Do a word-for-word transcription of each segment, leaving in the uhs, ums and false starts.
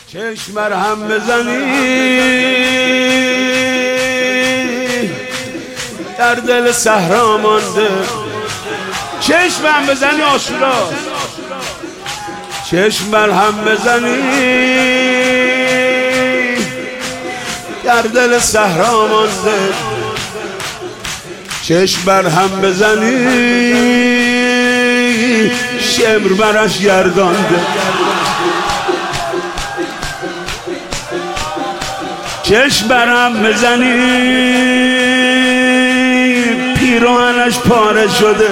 چشم بر هم بزنی در دل صحرا مانده، چشم بر هم بزنی عاشورا، چشم بر هم بزنی در دل صحرا مانده، چشم بر هم بزنی شمر برش گردانده، چشم بر هم بزنی پیراهنش پاره شده،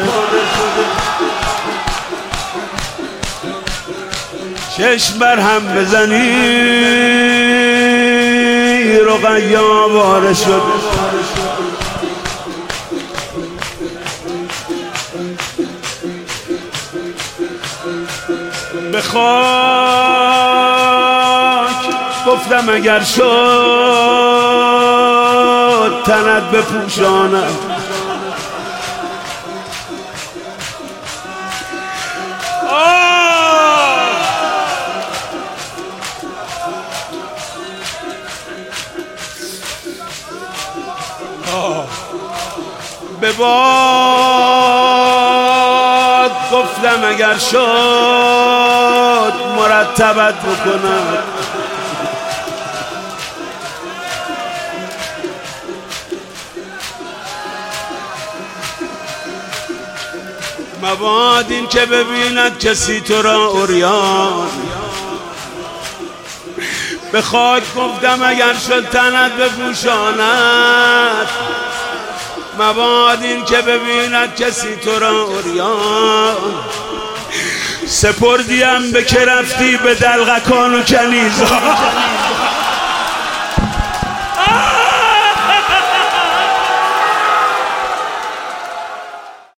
چشم بر هم بزنی رقیه واره شده، به خاک گفتم اگر شد تنت بپوشانم، به باد گفتم اگر شد مرتبت بکنم، مباد این که ببیند کسی تو را عریان، به خاک گفتم اگر شد تنت بپوشاند، مباد این که ببیند کسی تو را عریان، سپردیم به که رفتی به دلقکان و کنیزان.